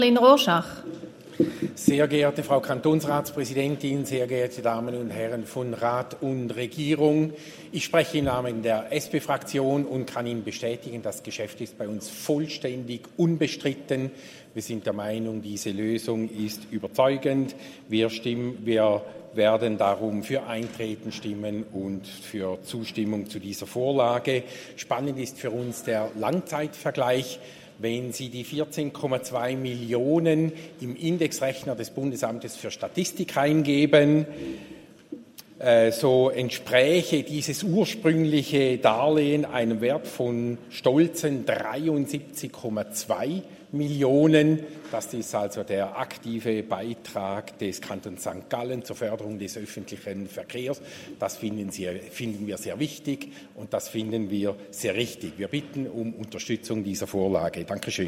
Rorschach. Sehr geehrte Frau Kantonsratspräsidentin, sehr geehrte Damen und Herren von Rat und Regierung, ich spreche im Namen der SP-Fraktion und kann Ihnen bestätigen, das Geschäft ist bei uns vollständig unbestritten. Wir sind der Meinung, diese Lösung ist überzeugend. Wir werden darum für Eintreten stimmen und für Zustimmung zu dieser Vorlage. Spannend ist für uns der Langzeitvergleich. Wenn Sie die 14,2 Millionen im Indexrechner des Bundesamtes für Statistik eingeben, so entspräche dieses ursprüngliche Darlehen einem Wert von stolzen 73,2 Millionen. Das ist also der aktive Beitrag des Kantons St. Gallen zur Förderung des öffentlichen Verkehrs. Das finden wir sehr wichtig und das finden wir sehr richtig. Wir bitten um Unterstützung dieser Vorlage. Dankeschön.